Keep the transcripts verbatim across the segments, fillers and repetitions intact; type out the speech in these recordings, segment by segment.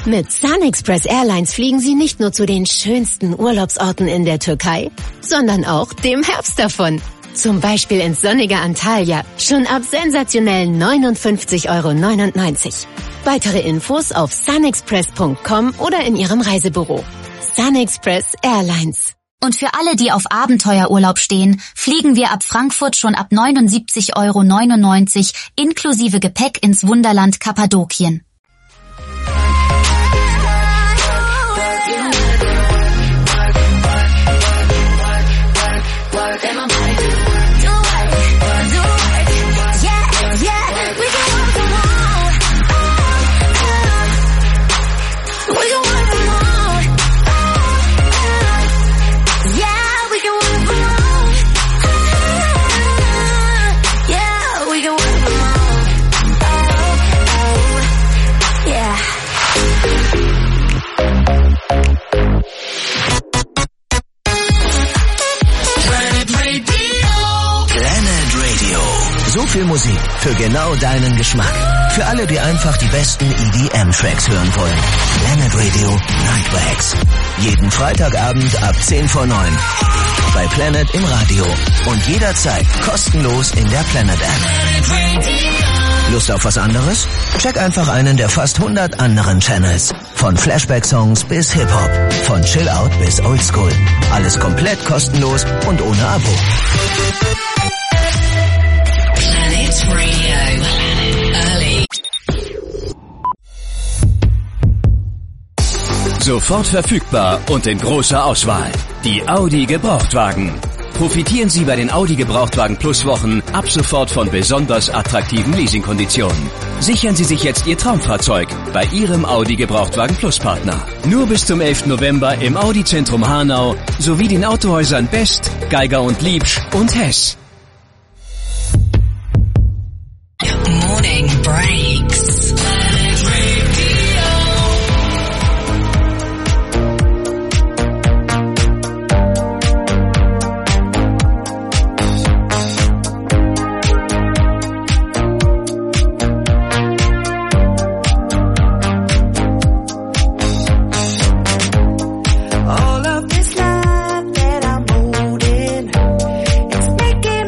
Mit SunExpress Airlines fliegen Sie nicht nur zu den schönsten Urlaubsorten in der Türkei, sondern auch dem Herbst davon. Zum Beispiel ins sonnige Antalya, schon ab sensationellen neunundfünfzig Euro neunundneunzig. Weitere Infos auf sunexpress punkt com oder in Ihrem Reisebüro. SunExpress Airlines. Und für alle, die auf Abenteuerurlaub stehen, fliegen wir ab Frankfurt schon ab neunundsiebzig Euro neunundneunzig inklusive Gepäck ins Wunderland Kappadokien. So viel Musik für genau deinen Geschmack. Für alle, die einfach die besten E D M-Tracks hören wollen. Planet Radio Nightwax. Jeden Freitagabend ab zehn vor neun. Bei Planet im Radio. Und jederzeit kostenlos in der Planet App. Lust auf was anderes? Check einfach einen der fast hundert anderen Channels. Von Flashback-Songs bis Hip-Hop. Von Chill-Out bis Oldschool. Alles komplett kostenlos und ohne Abo. Sofort verfügbar und in großer Auswahl. Die Audi Gebrauchtwagen. Profitieren Sie bei den Audi Gebrauchtwagen Plus Wochen ab sofort von besonders attraktiven Leasingkonditionen. Sichern Sie sich jetzt Ihr Traumfahrzeug bei Ihrem Audi Gebrauchtwagen Plus Partner. Nur bis zum elften November im Audi Zentrum Hanau sowie den Autohäusern Best, Geiger und Liebsch und Hess. Morning Breaks. All of this life that I'm holding, it's making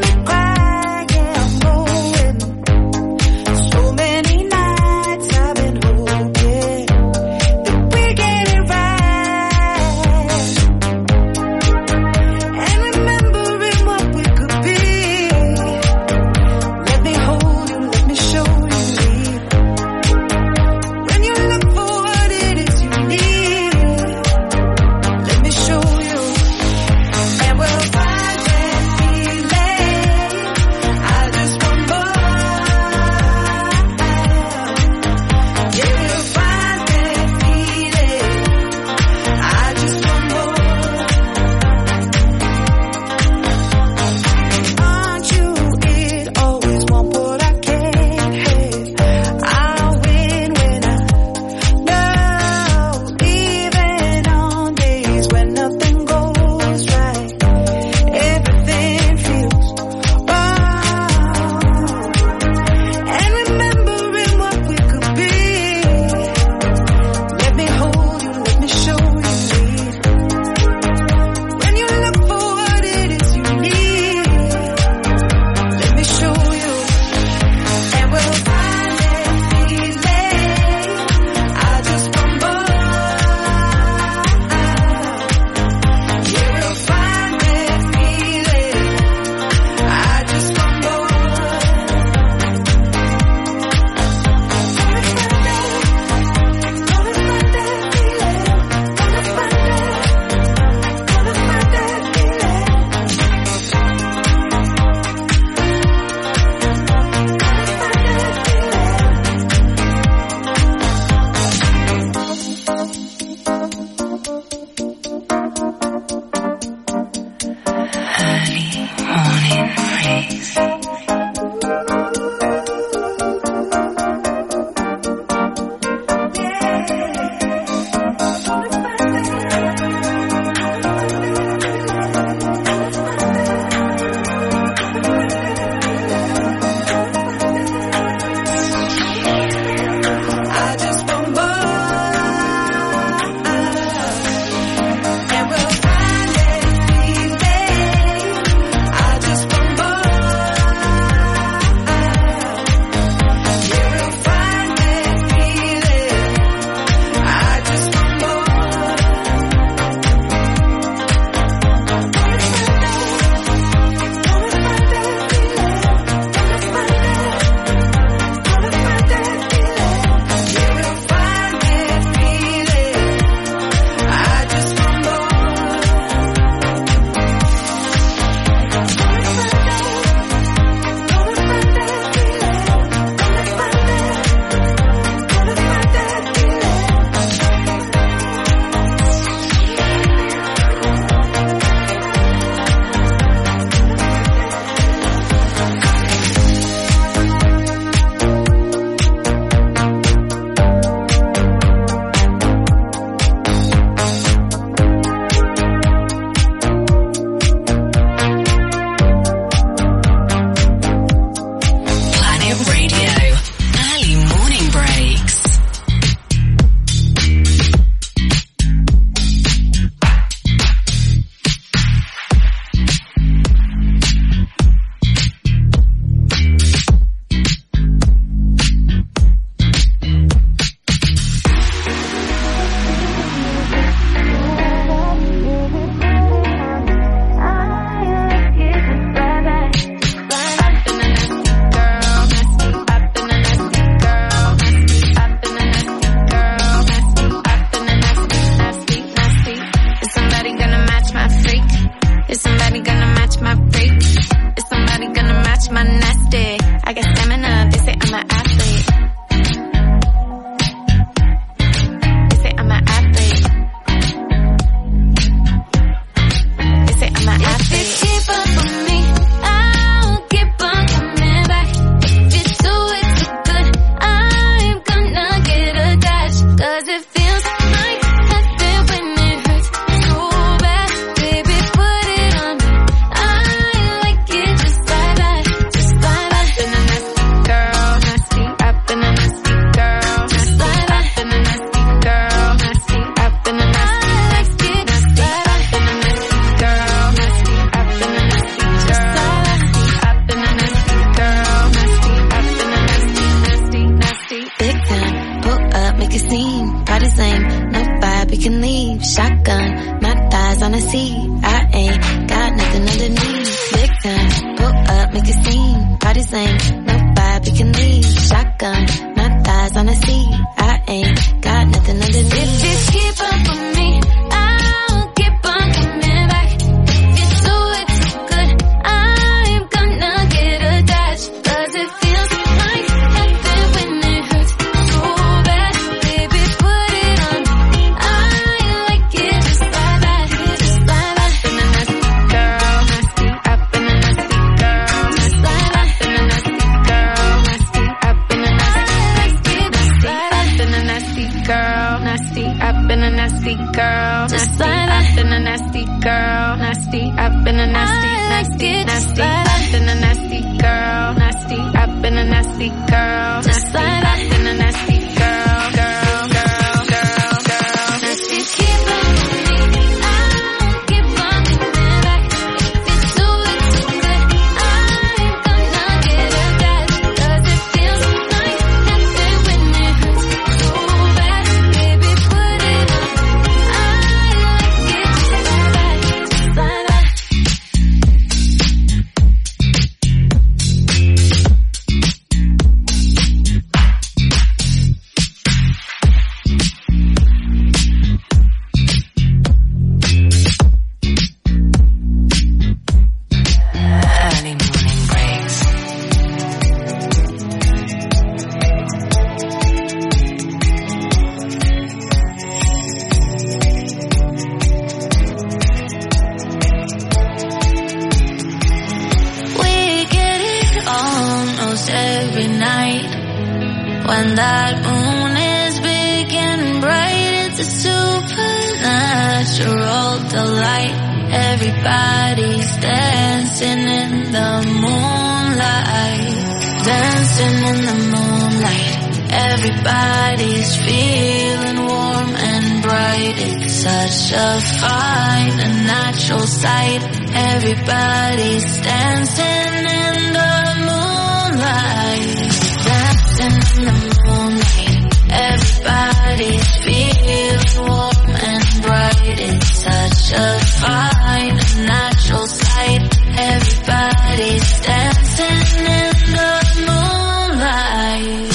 scene. Party's lame, no vibe, we can leave. Shotgun, my thighs on the seat. I ain't got nothing underneath. Big time, pull up, make a scene. Party's lame, no vibe, we can leave. Shotgun, my thighs on the seat. I ain't got nothing underneath. If you keep up with me, I'll keep on coming back. If you do it too good, I'm gonna get attached. Cause it feels like heaven when it hurts so bad. Baby, put it on me. I like it just like that, just like that. Up in a nasty girl, nasty, up in a nasty girl, just like that. Up in a nasty girl, nasty, up in a nasty, nasty, up in a nasty girl, nasty, up in a nasty girl, nasty, up in a nasty girl, nasty, up in a nasty, nasty, nasty, up in a nasty girl, nasty, up in a nasty girl, nasty, up in a nasty girl, girl, girl, girl, girl, nasty. Keep on with me, I'll keep on coming back. If you do it too good, I'm gonna get attached. Cause it feels like heaven when it hurts so bad. Baby, put it on. I like it just like that, just like that. Early morning breaks. We get it almost every night. When that moon is big and bright, it's a supernatural delight. Everybody's dancing in the moonlight. Dancing in the moonlight. Everybody's feeling warm and bright. It's such a fine and natural sight. Everybody's dancing in the moonlight. Dancing in the moonlight. Everybody's feeling warm and bright. It's such a fine and natural sight. Everybody's dancing in the moonlight.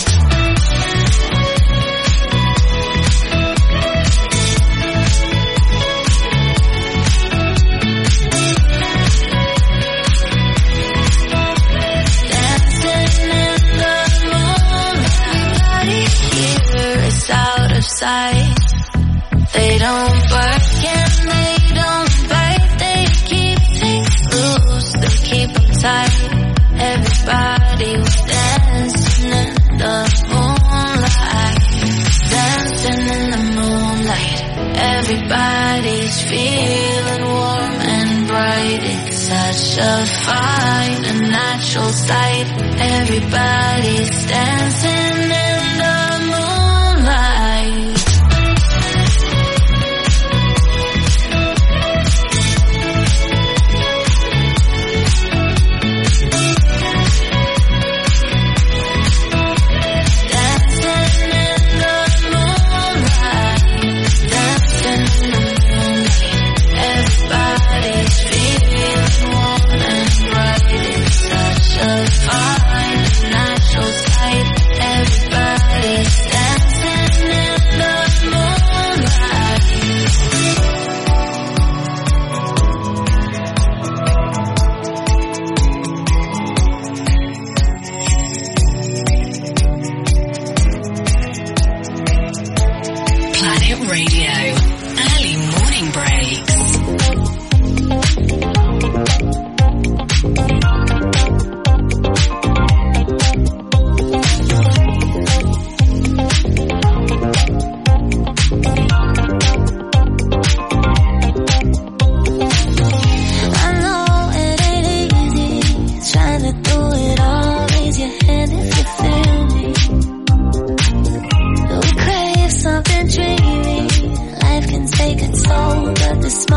Dancing in the moonlight. Everybody here is out of sight. They don't bark and they don't bite. They keep things loose, they keep them tight. Everybody was dancing in the moonlight. Dancing in the moonlight. Everybody's feeling warm and bright. It's such a fine and natural sight. Everybody's dancing in the moonlight. Dancing in the moonlight. Dancing in the moonlight. Everybody's feeling warm and bright. It's such a fine and natural sight. Everybody's dancing in the moonlight. Planet Radio. Early morning breaks. I know it ain't easy trying to do it all. Raise your hand if you feel me. We crave something dreamy. Life can take a toll, but this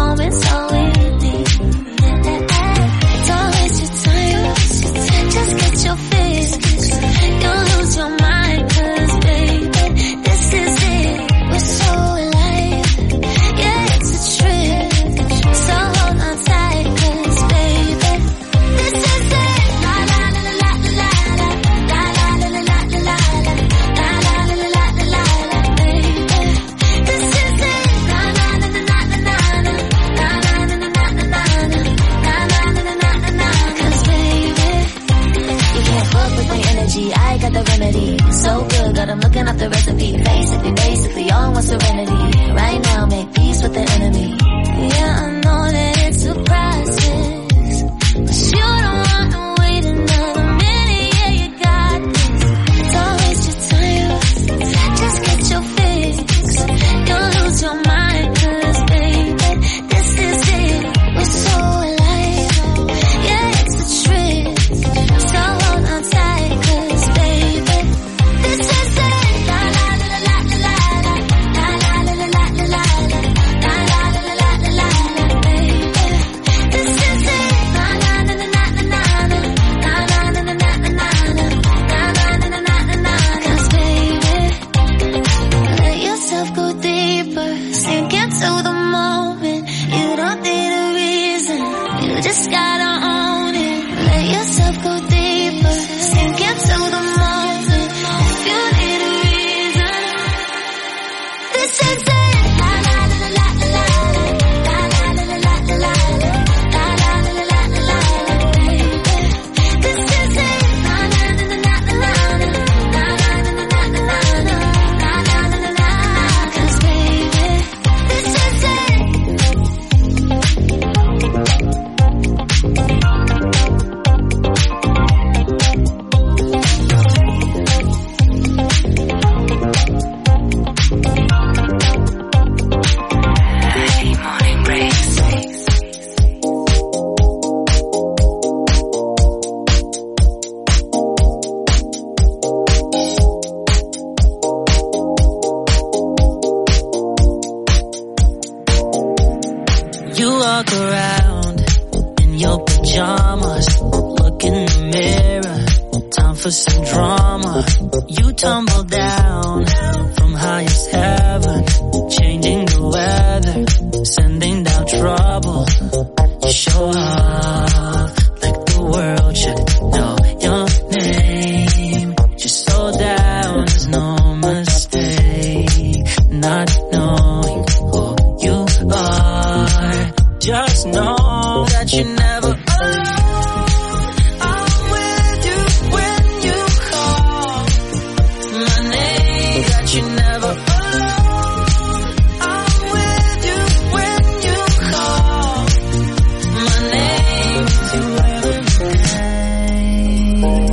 walk around in your pajamas, look in the mirror, time for some drama. You tumble down from highest heaven, changing the weather, sending down trouble. You show up like the world should know your name. Just so down, there's no mistake. Not knowing who you are, just know that you never alone. I'm with you when you call my name. That you never alone. I'm with you when you call my name. You every day.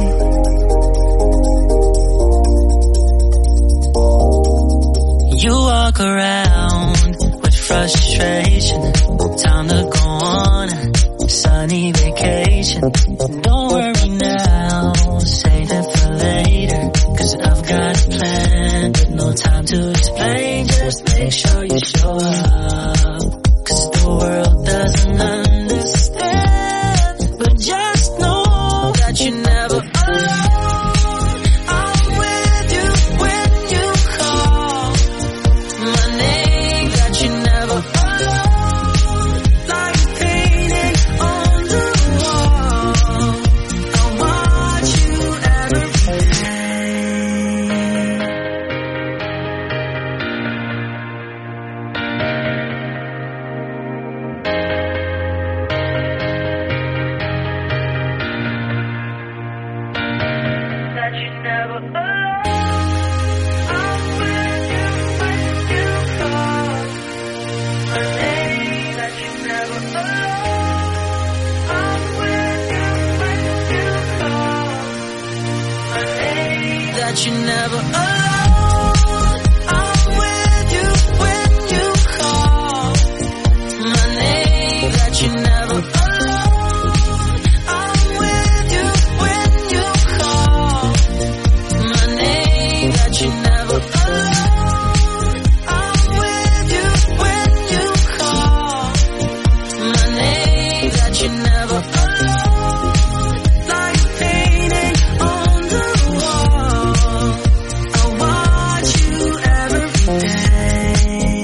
You walk around with frustration, time to go on a sunny vacation. Don't worry now, save it for later, 'cause I've got a plan, but no time to explain. Just make sure you show up, 'cause the world doesn't understand. But just know that you never alone. I'm with you when you call my name. That you never alone. Like a painting on the wall, I watch you every day. That you never alone. I'm with you when you call my name. That you never alone. I'm with you when you call my name. That you never alone. I'm with you when you call my name. That you never alone. I'm with you when you call my name. That you never alone. I'm with you when you call my name. That you never alone. Like a painting on the wall, I watch you every day.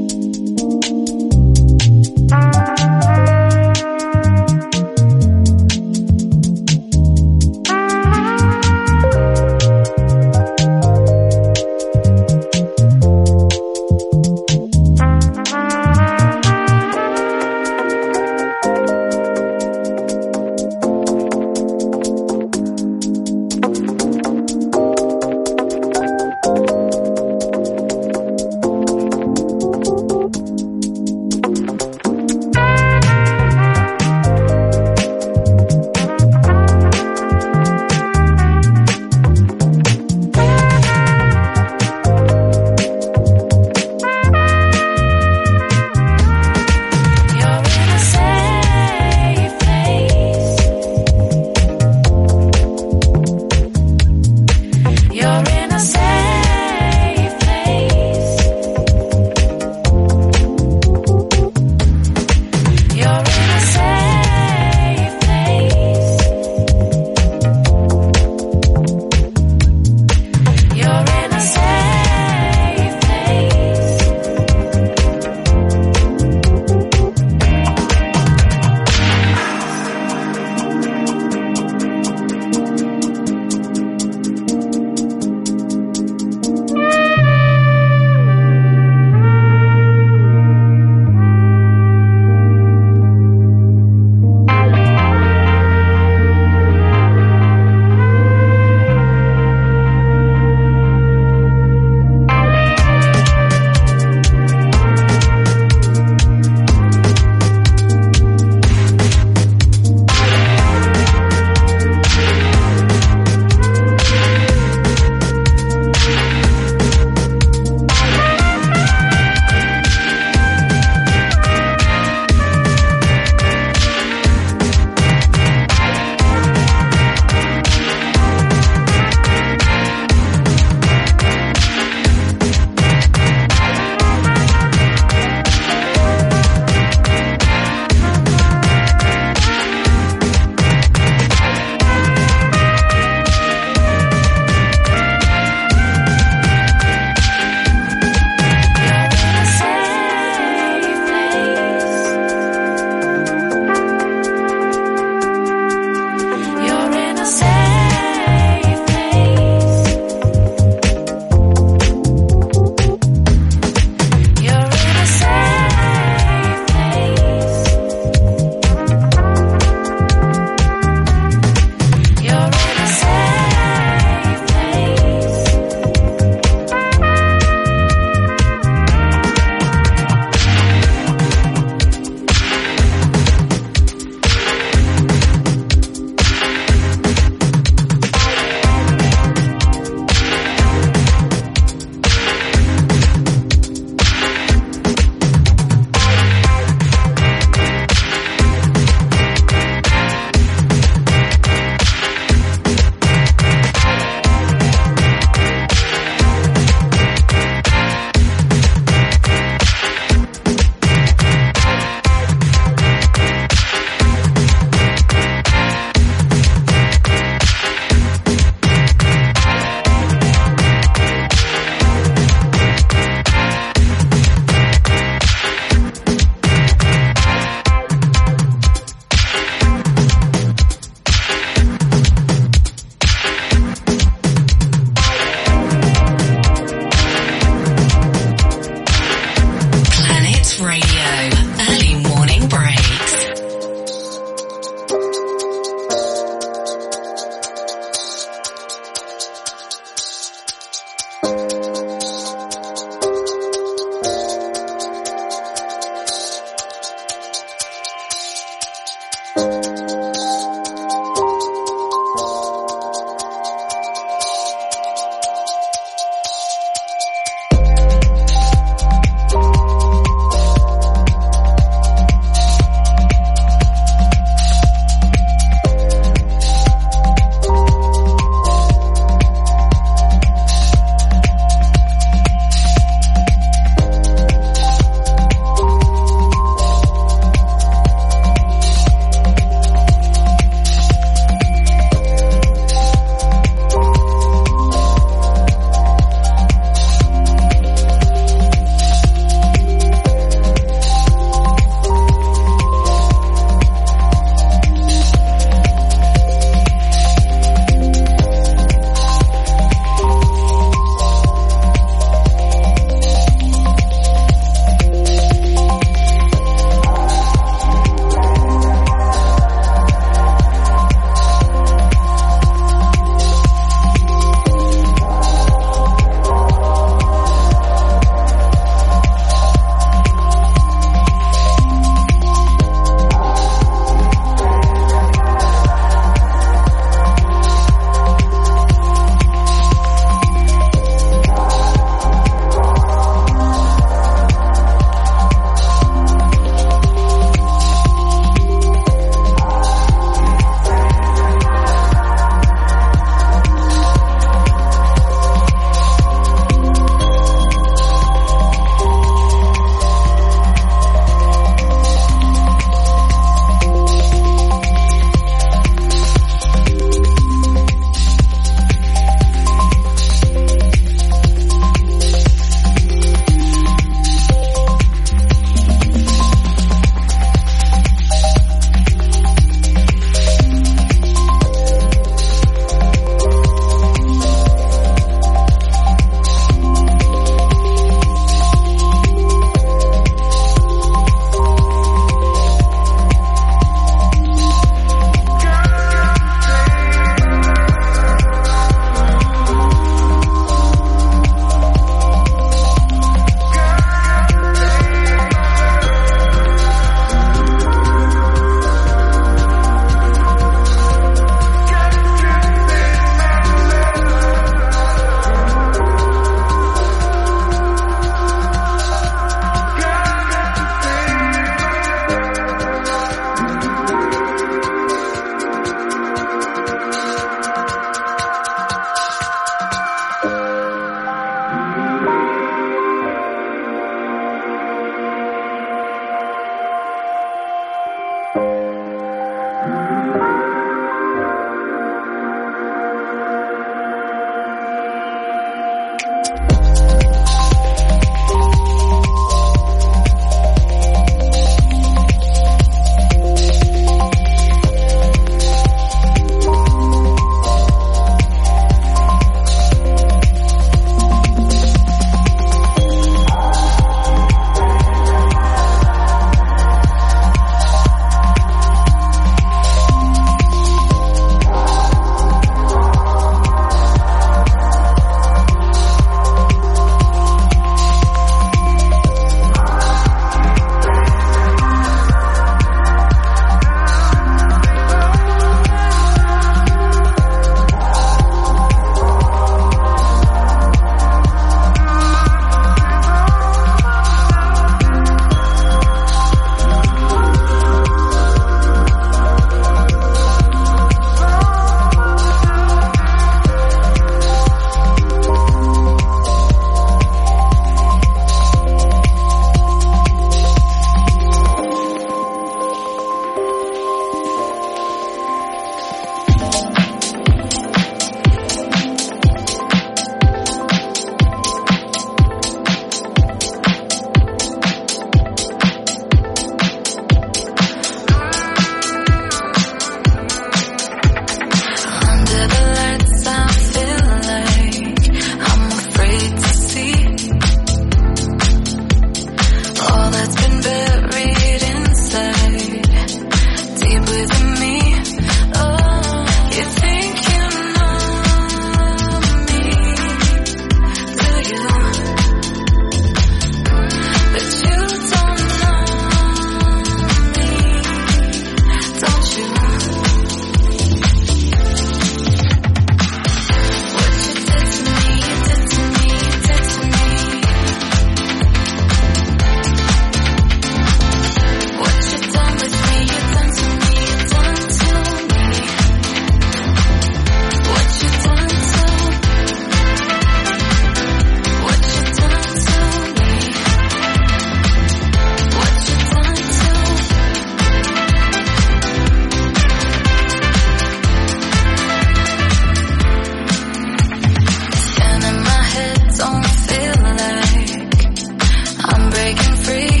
breaking free.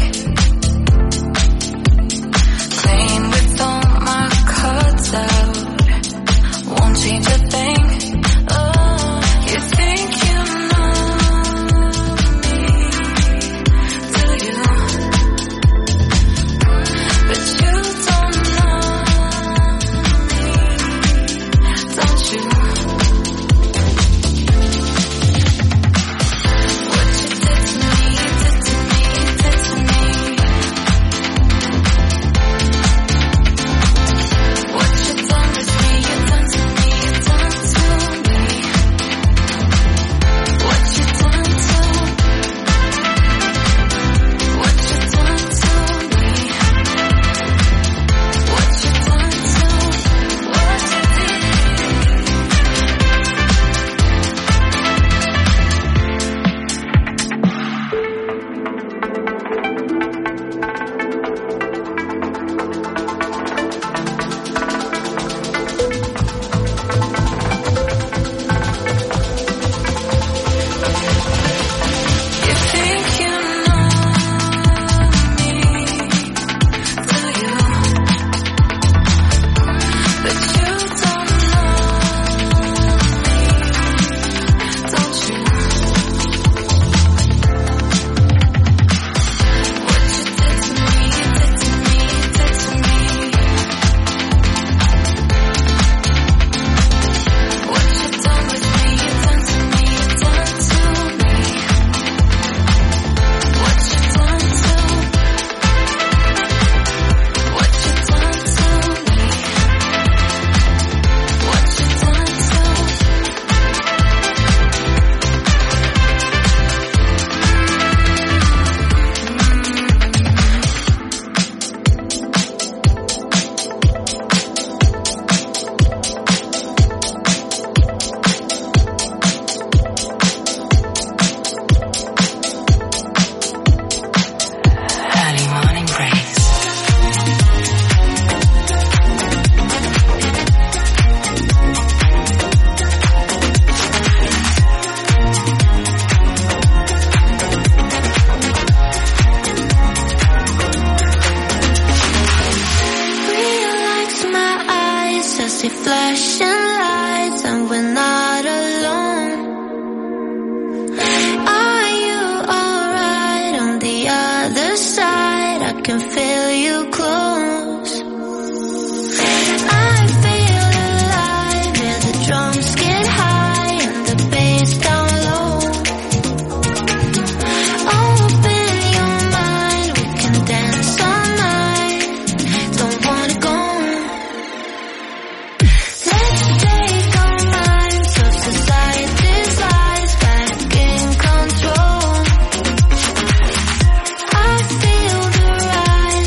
Clean with all my cuts out. Won't change a thing. Oh, you think you know me, do you? But you don't know me, don't you? What you did to me, did to me, did to me. What you done with me, you done to me, you done to me. What you done to, what you done to me. What you done to, what you did. You think you know me, do you? But you don't know me, don't you? What you did to me, you did to me, did to me. What you done with me, you done to me, you done to me. What you done to, what you done to me. What you done to. Early morning breaks. Relax my eyes as they flashing lights, and we're not alone. Are you alright on the other side? I can feel you close. I feel alive, yeah, the drums get high and the bass down low. Open your mind, we can dance all night. Don't wanna go. Let's take our minds off society's lies, back in control. I feel the rise.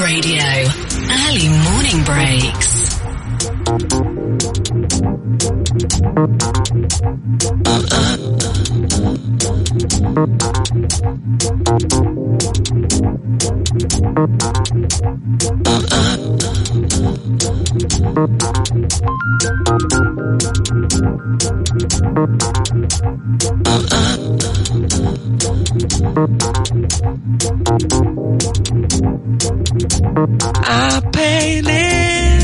Radio. Early morning breaks. I paid it.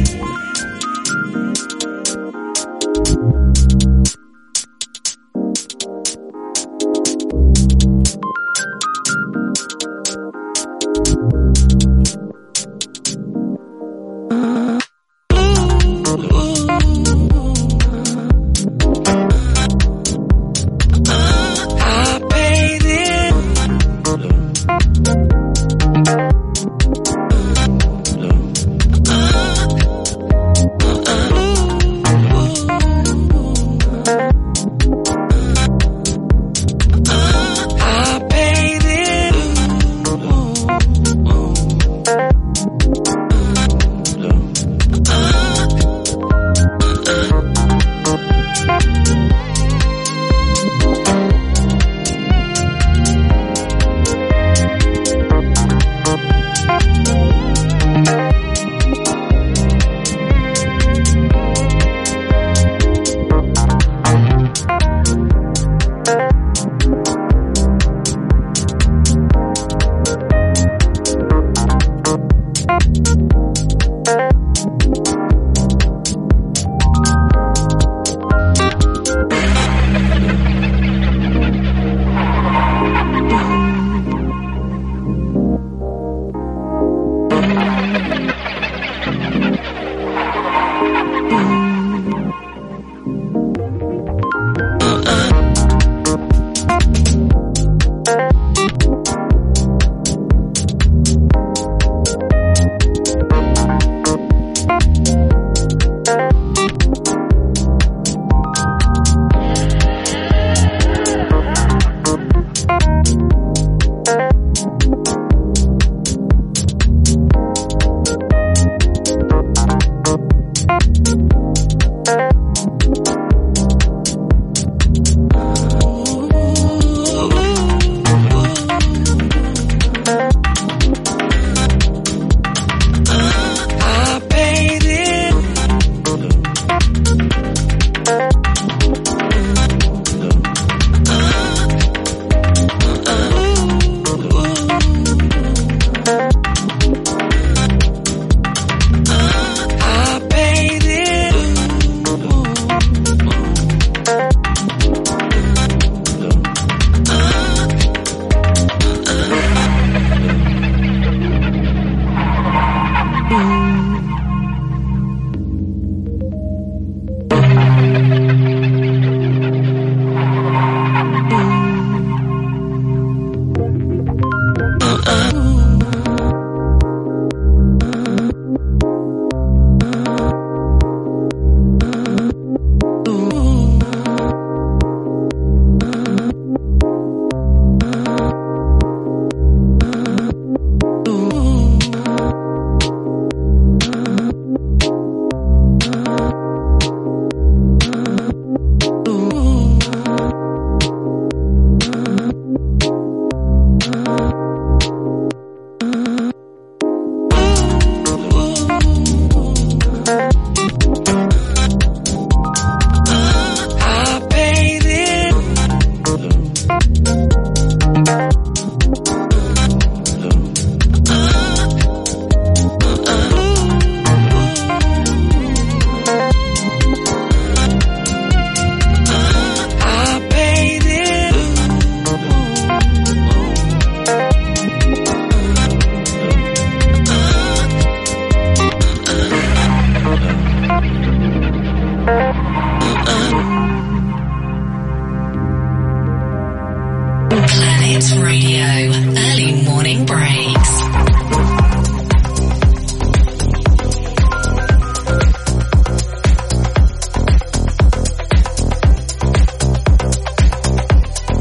Planet Radio. Early morning breaks.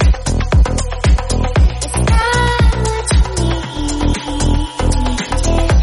It's not what you need.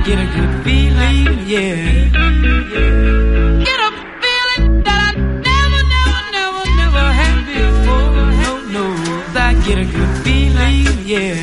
get a good feeling, yeah. Get a feeling that I never, never, never, never had before. No, no, I get a good feeling, yeah.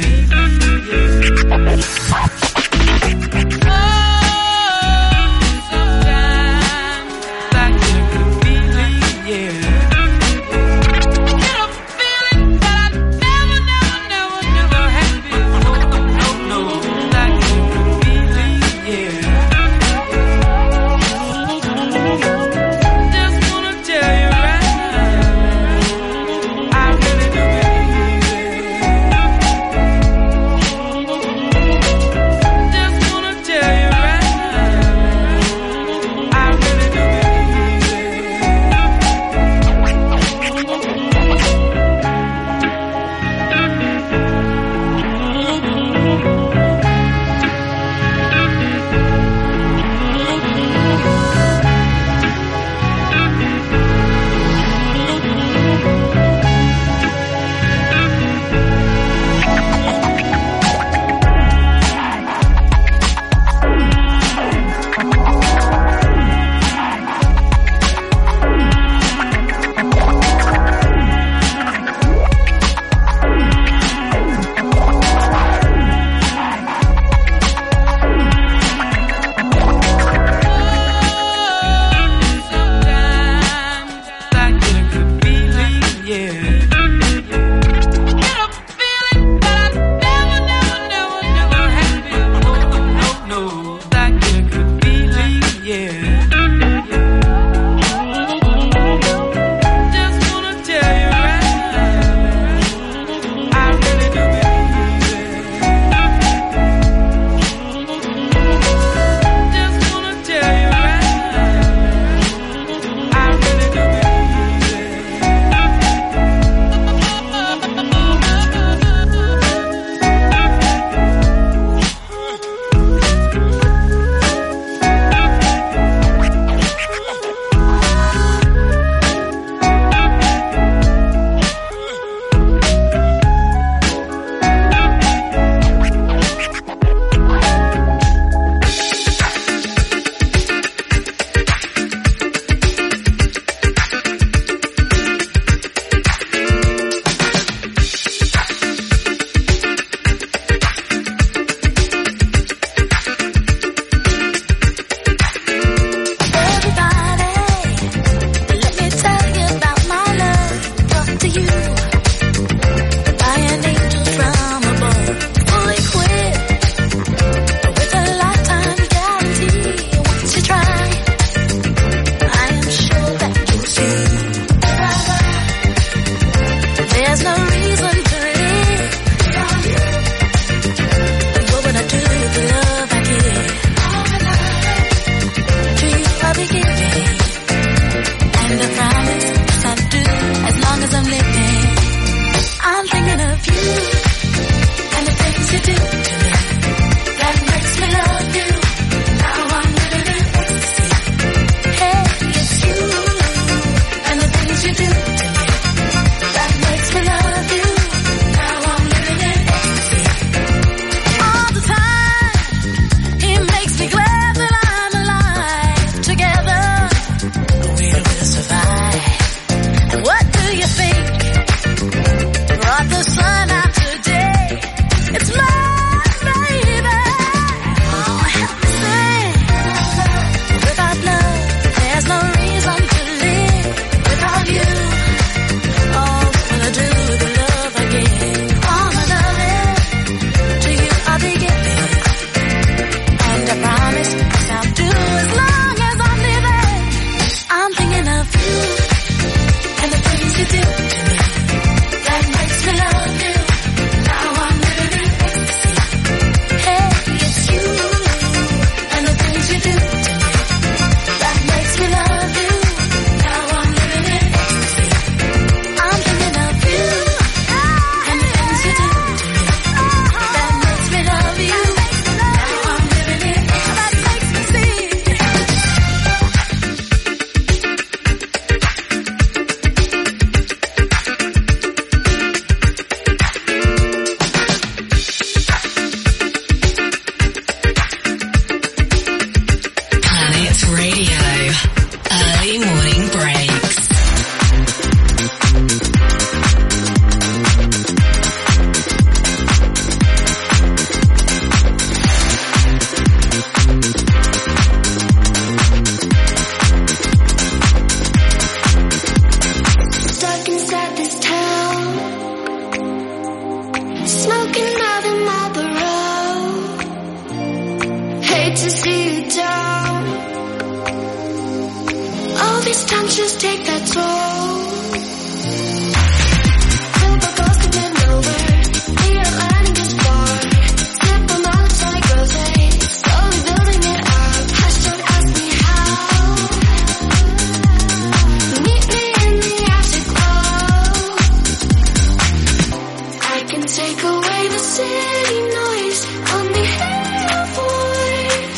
Just take that toll.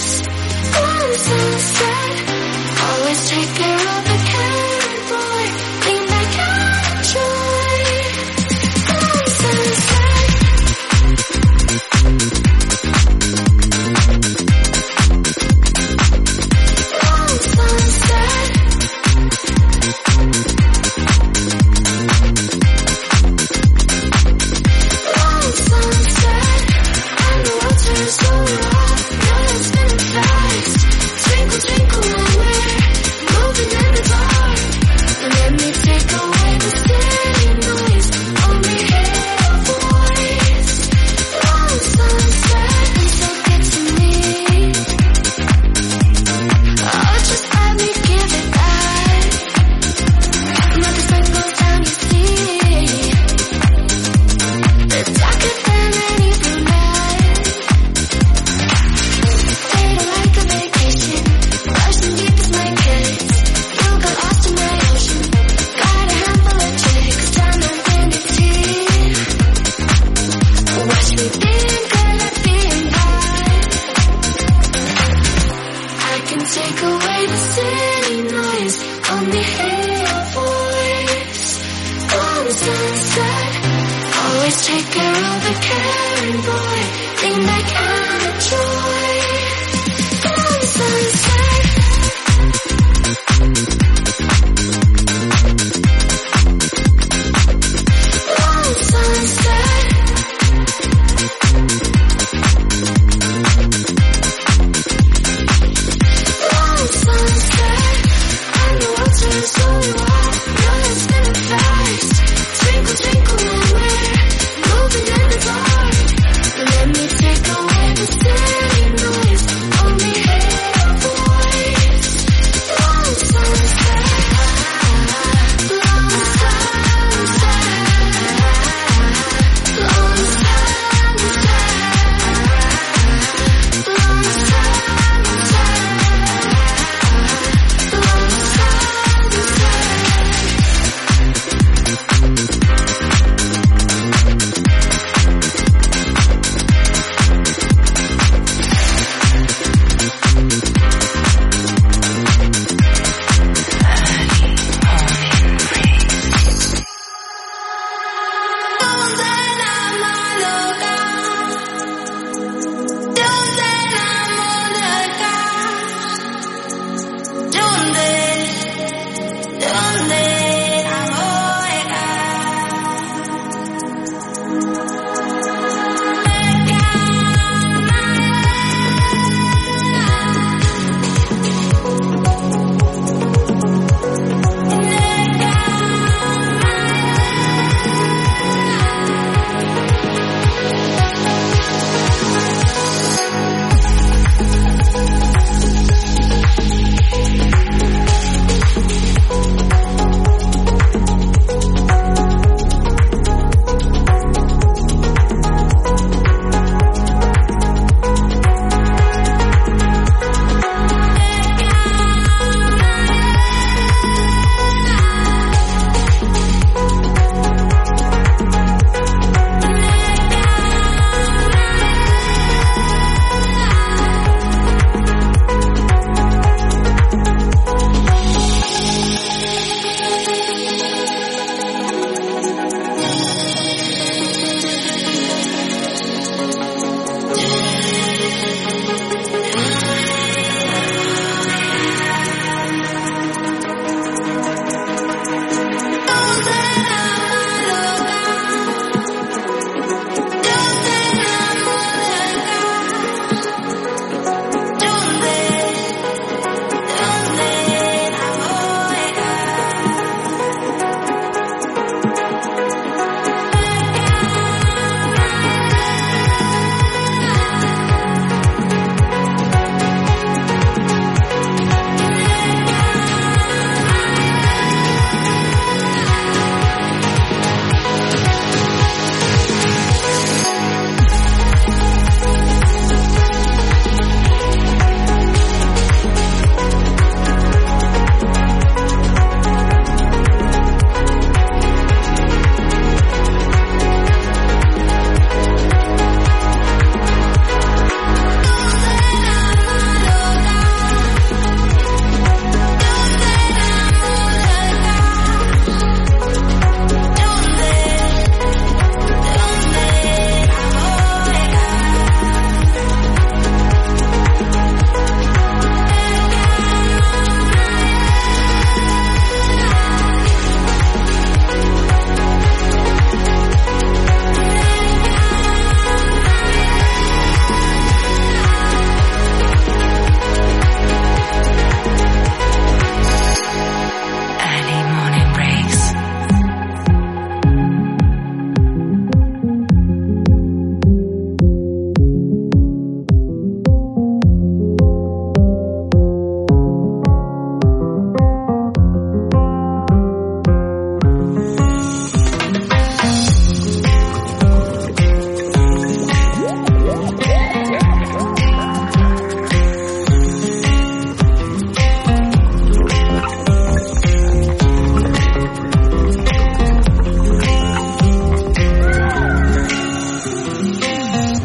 Always take care of the cat boy.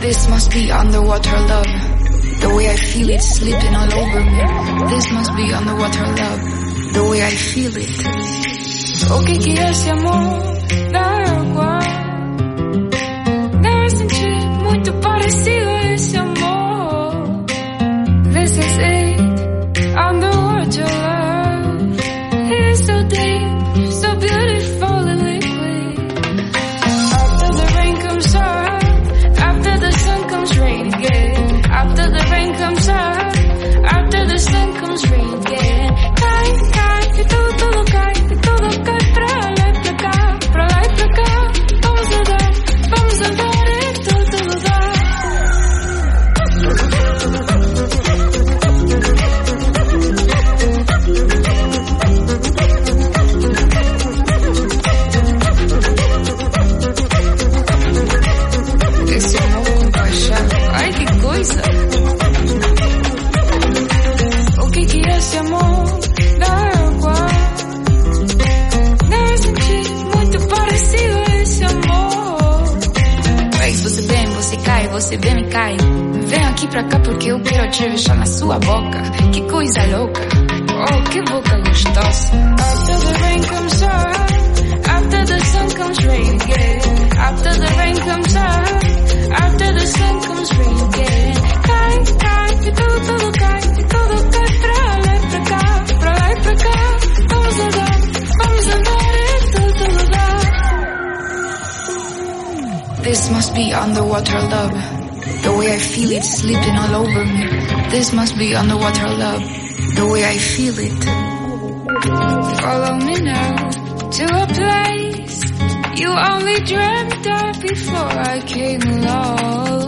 This must be underwater love. The way I feel it slipping all over me. This must be underwater love. The way I feel it. O que que é esse amor da água? Deve sentir muito parecido a esse amor. This is it, underwater love. It's so deep, so beautiful and liquid. After the rain comes up, after the sun comes rain again. After the rain comes up, after the sun comes rain again. Cai, cai, e tudo, tudo cai, e tudo cai pra lá e pra cá, pra lá e pra cá. Vamos andar, vamos andar em todo lugar. Esse amor com paixão, ai que coisa. O que que é esse amor da água? Deve sentir muito parecido a esse amor. Mas você vem, você cai, você vem e cai. Vem aqui pra cá porque eu quero te beijar na sua boca. Que coisa louca, oh que boca gostosa. After the rain comes up, after the sun comes rain again. After the rain comes up, after the sun comes rain again. Cai, cai, e tudo, tudo cai, e tudo cai pra lá e pra cá, pra lá e pra cá. Vamos andar, vamos andar em todo lugar. This must be underwater love. The way I feel it slipping all over me. This must be underwater love. The way I feel it. Follow me now to a place you only dreamt of before I came along.